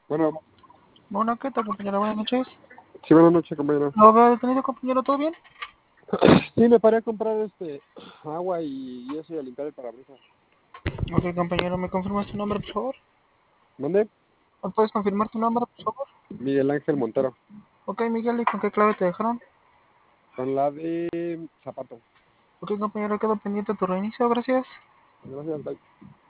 Bueno, Bueno, ¿qué tal, compañero? Buenas noches. sí, buenas noches, compañero. ¿Lo veo detenido, compañero? ¿Todo bien? Sí, me paré a comprar agua y eso y a limpiar el parabrisas. Ok, compañero, ¿me confirmas tu nombre, por favor? ¿Dónde? ¿Me puedes confirmar tu nombre, por favor? Miguel Ángel Montero. Ok, Miguel, ¿y con qué clave te dejaron? Con la de zapato. Ok, compañero, quedo pendiente de tu reinicio, gracias. Gracias, bye.